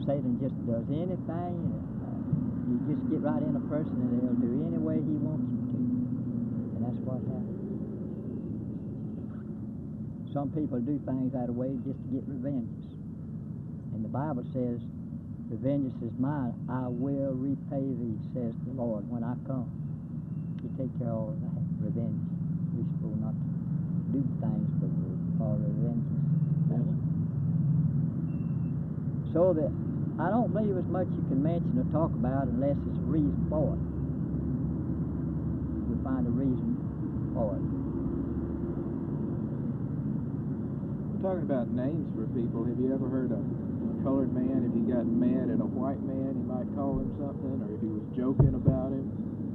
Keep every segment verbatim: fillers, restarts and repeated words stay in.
Satan just does anything. Uh, you just get right in a person and he'll do any way he wants you to. And that's what happens. Some people do things that way just to get revenges. And the Bible says, "Revenge is mine, I will repay thee, says the Lord, when I come." You take care of all that revenge. We're supposed not to do things for, for revenge. So that I don't believe as much you can mention or talk about unless there's a reason for it. You find a reason for it. Talking about names for people, have you ever heard a colored man, if he got mad at a white man, he might call him something, or if he was joking about him?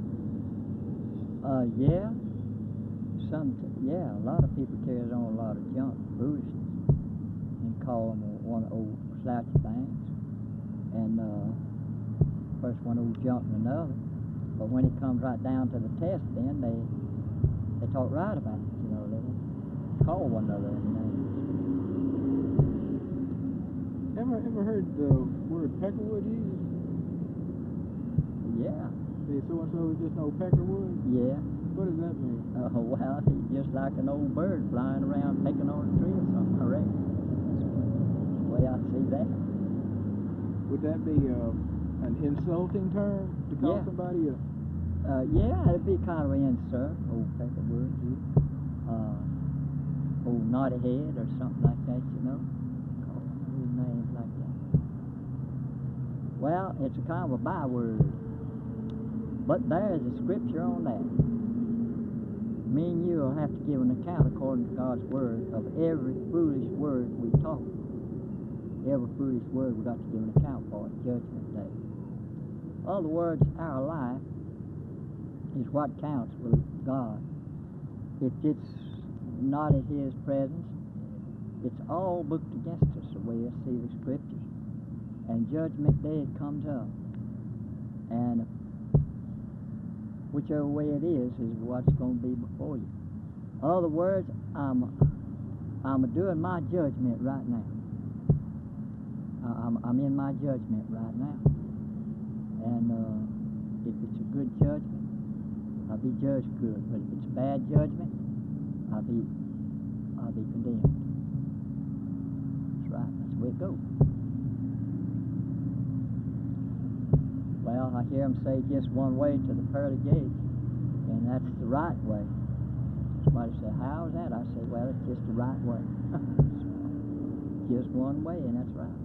Uh, yeah. Some, yeah, a lot of people carries on a lot of junk, foolishness, and call them one old slouchy things. And uh, first one old junk and another. But when it comes right down to the test, then they they talk right about it, you know, they call one another and names. Ever ever heard the word peckerwood used? Yeah. Say so and so is just no peckerwood? Yeah. What does that mean? Uh, well, he's just like an old bird flying around pecking on a tree or something, I reckon. That's the way I see that. Would that be uh, an insulting term to call Yeah. somebody a... Uh, yeah, it'd be kind of an insult, old peckerwood, yeah. Uh, old naughty head or something like that, you know. Call old names like that. Well, it's a kind of a byword. But there's a scripture on that. Me and you will have to give an account according to God's word of every foolish word we talk. Every foolish word we've got to give an account for at Judgment Day. In other words, our life is what counts with God. If it's not in His presence, it's all booked against us, the way I see the scriptures. And Judgment Day it comes up. And whichever way it is, is what's going to be before you. In other words, I'm, I'm doing my judgment right now. I'm, I'm in my judgment right now. And uh, if it's a good judgment, I'll be judged good. But if it's a bad judgment, I'll be, I'll be condemned. That's right. That's the way it goes. Well, I hear them say just one way to the pearly gates, and that's the right way. Somebody say, "How is that?" I say, "Well, it's just the right way." Just one way, and that's right.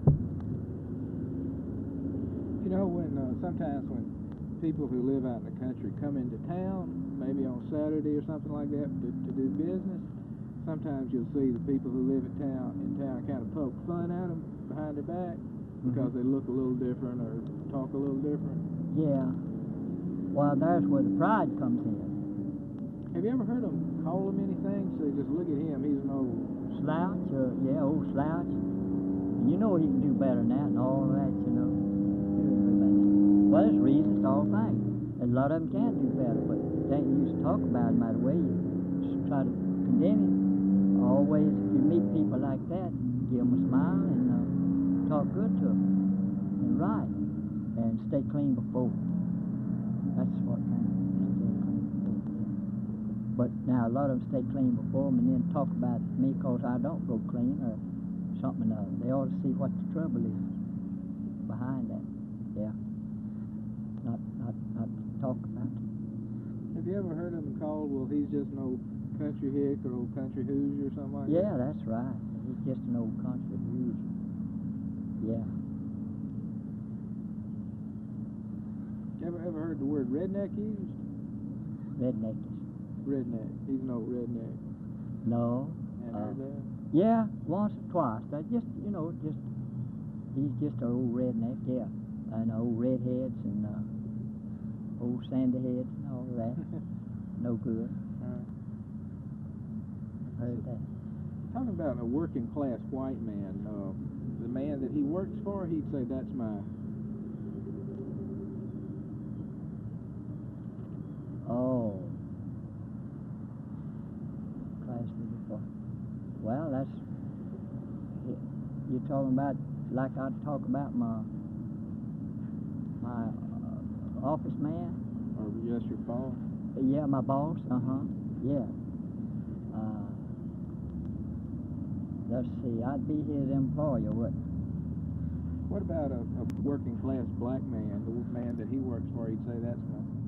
You know, when uh, sometimes when people who live out in the country come into town, maybe on Saturday or something like that, to, to do business, sometimes you'll see the people who live in town in town kind of poke fun at them behind their back because mm-hmm. they look a little different or talk a little different. Yeah. Well, there's where the pride comes in. Have you ever heard them call him anything? So just look at him, he's an old slouch, or yeah, old slouch. And you know he can do better than that and all that, you know. Well, there's reasons to all things. And a lot of them can do better, but they ain't used to talk about him right away. You just try to condemn him. Always, if you meet people like that, give them a smile and uh, talk good to them. And right. And stay clean before. That's what kind of stay clean before. But now a lot of them stay clean before them and then talk about me because I don't go clean or something or other. They ought to see what the trouble is behind that. Yeah. Not not not talk about it. Have you ever heard him called, well, he's just an old country hick or old country hoosier or something like yeah, that? Yeah, that's right. He's just an old country hoosier. Yeah. Ever ever heard the word redneck used? Redneck. Redneck. He's an old redneck. No. And uh, heard that? Yeah, once or twice. That just you know, just he's just an old redneck, yeah. And old redheads and uh, old sandy heads and all of that. No good. Right. Heard that. Talking about a working class white man, uh, the man that he works for, he'd say that's my. Oh. Class before. Well, that's you're talking about like I'd talk about my my uh, office man. Or just your boss? Yeah, my boss. Uh huh. Yeah. Uh, let's see. I'd be his employer. What? What about a, a working class black man, the man that he works for? He'd say that's my